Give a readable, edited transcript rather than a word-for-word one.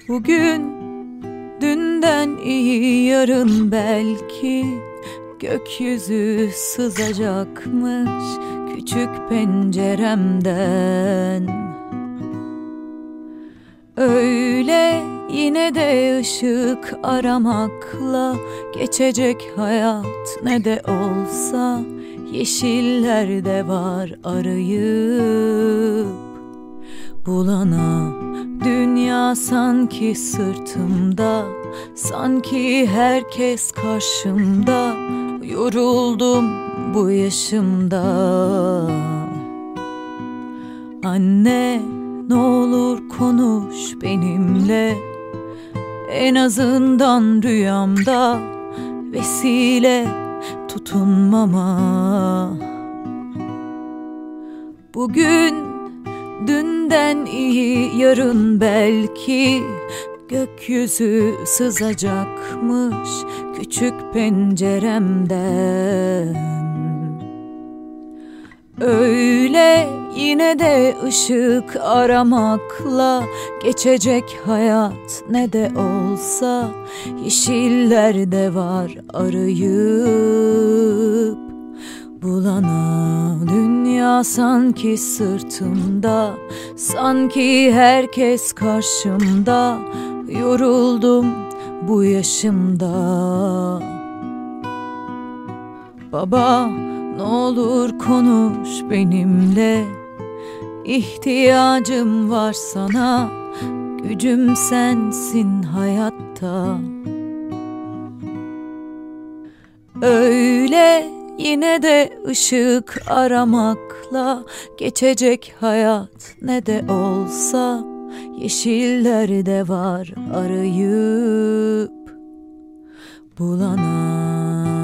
Bugün dünden iyi, yarın belki gökyüzü sızacakmış küçük penceremden. Öyle yine de ışık aramakla geçecek hayat, ne de olsa yeşillerde var arayıp bulana. Dünya sanki sırtımda, sanki herkes karşımda. Yoruldum bu yaşımda. Anne, ne olur konuş benimle, en azından rüyamda vesile tutunmama. Bugün dünden iyi, yarın belki gökyüzü sızacakmış küçük penceremden. Öyle yine de ışık aramakla geçecek hayat, ne de olsa yeşillerde var arayıp bulana. Dünya sanki sırtımda, sanki herkes karşımda. Yoruldum bu yaşımda. Baba, ne olur konuş benimle, İhtiyacım var sana, gücüm sensin hayatta. Öyle yine de ışık aramakla geçecek hayat, ne de olsa yeşillerde var arayıp bulana.